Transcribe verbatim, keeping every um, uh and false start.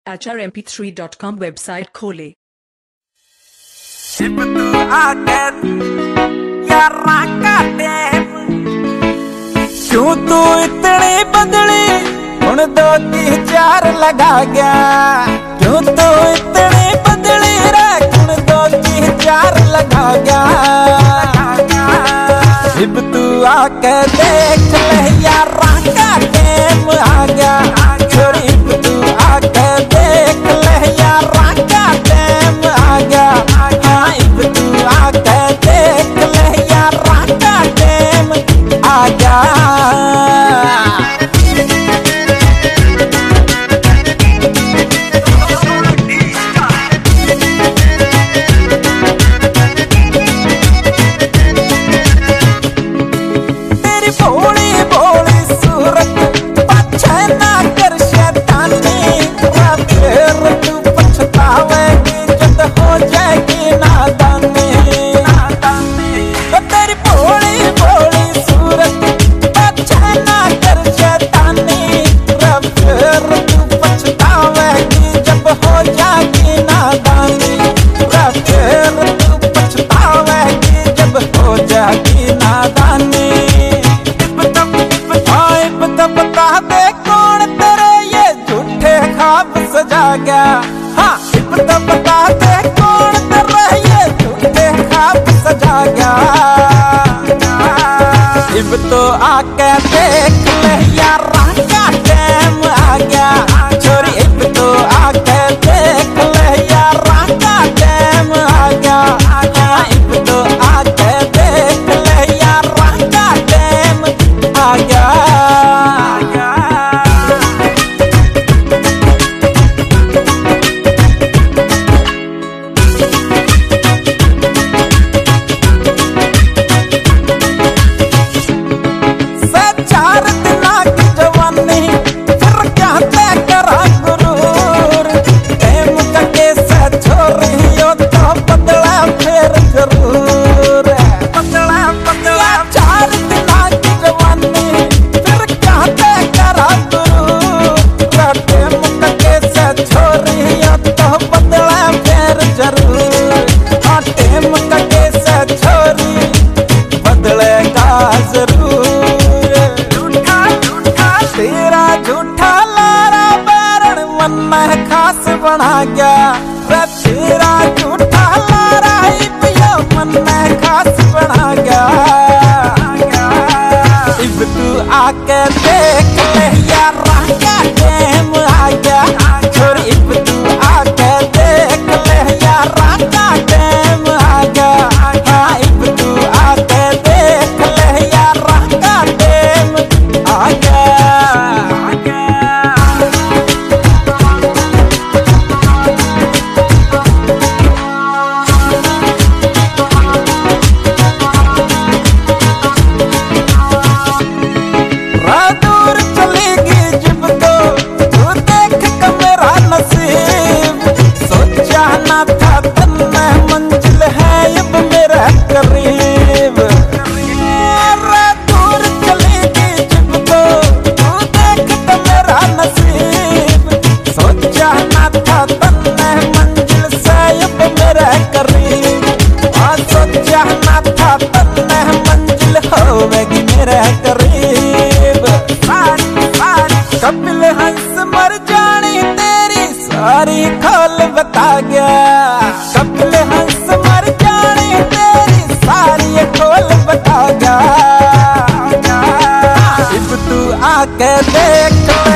H R M P three dot com website खोले। शिप तू आकर यारा का टेम क्यों तू इतनी बदली हुण दो की चार लगा गया। क्यों तू इतनी बदली रे हुण दो की चार लगा गया। शिप तू आकर देख ले यारा का टेम आ गया। छोरी तू आकर देख ले यारा का टेम आ गया। हाँ इब तू आकर देख ले यारा का टेम आ गया। हाँ इब तो बता दे कौन तेरा ये झूठे ख्वाब सजा गया। इब तो आके देख ले यारा का टेम आ गया। छोरी इब तो आके देख ले यारा का टेम आ गया। हाँ इब तो आके देख ले यारा का टेम आ गया। खास बना गया रे तेरा झूठा लारा इब यो मन में खास बना गया। इब तू आके देख ले यारा का टेम आ गया। छोरी इब तू आके देख ले यारा का टेम आ गया। हाँ इब तू आके देख ले यारा का टेम आ गया। कपिल हंस मर जानी तेरी सारी खोल बता गया। कपिल हंस मर जानी तेरी सारी खोल बता गया। इब तू आके देख